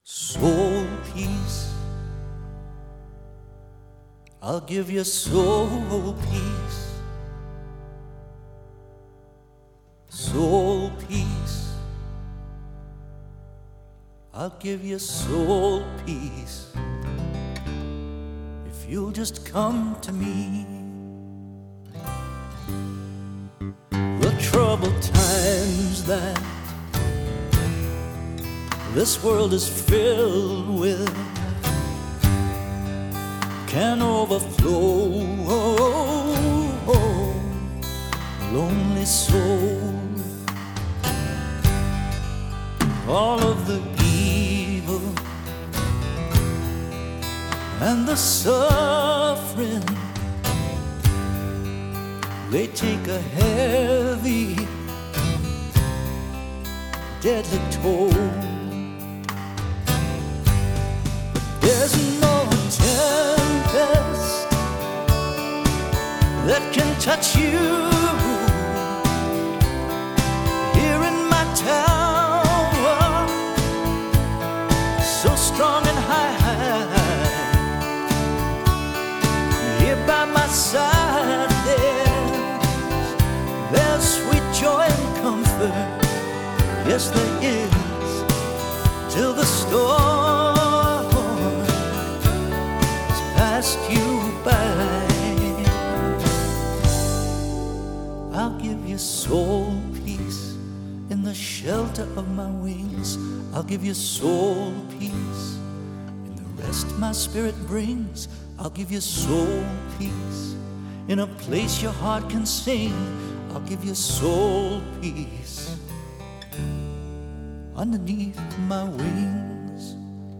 Soul peace, I'll give you soul peace. Soul peace, I'll give you soul peace. If you'll just come to me. The troubled times that this world is filled with can overflow. Lonely soul, all of the evil and the suffering, they take a heavy, deadly toll. There's no tempest that can touch you here in my tower, so strong and high. Here by my side there's sweet joy and comfort. Yes, there is, till the storm passed you by. I'll give you soul peace in the shelter of my wings. I'll give you soul peace in the rest my spirit brings. I'll give you soul peace in a place your heart can sing. I'll give you soul peace underneath my wings.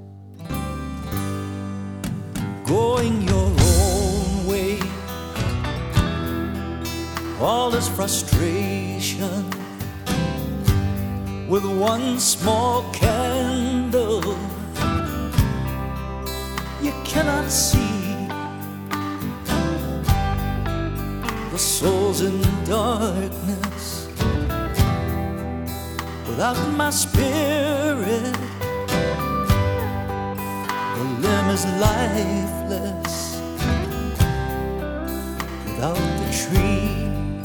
Going your own way, all is frustration. With one small candle, you cannot see the souls in darkness. Without my spirit, the limb is lifeless. Without the tree,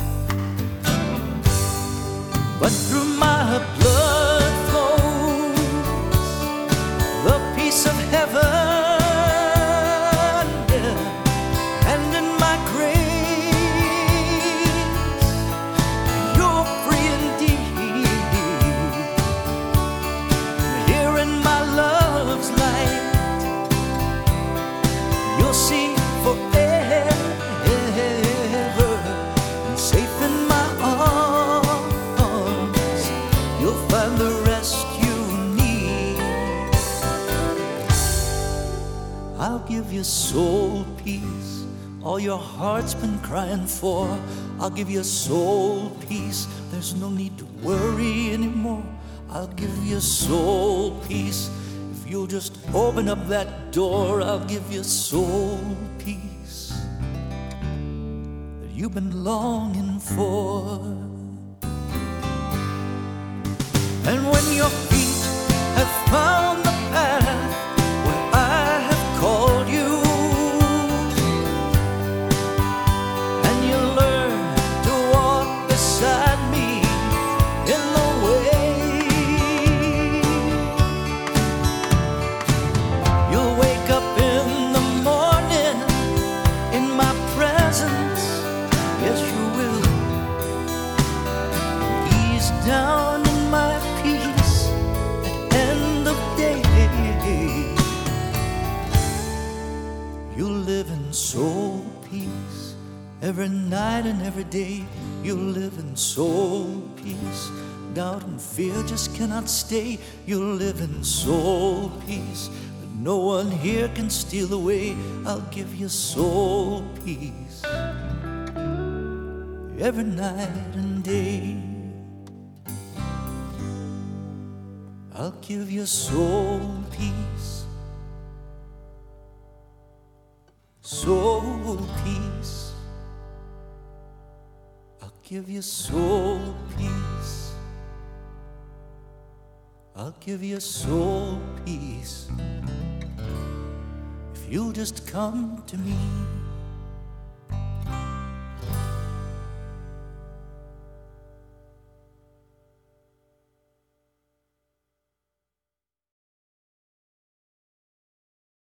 but through my blood flows the peace of heaven. And in my grace, you're free indeed. Here in my love's light, you'll see forever, and safe in my arms, you'll find the rest you need. I'll give you soul peace, all your heart's been crying for. I'll give you soul peace, there's no need to worry anymore. I'll give you soul peace, if you'll just open up that door. I'll give you soul peace that you've been longing for. And when your feet have found the path where I have called you, and you learn to walk beside me in the way, you'll wake up in the morning in my presence. Yes, you will. Ease down in my peace at end of day. You live in soul peace every night and every day. You live in soul peace. Doubt and fear just cannot stay. You live in soul peace that no one here can steal away. I'll give you soul peace every night and day. I'll give you soul peace, soul peace. I'll give you soul peace. I'll give you soul peace. you'll just come to me.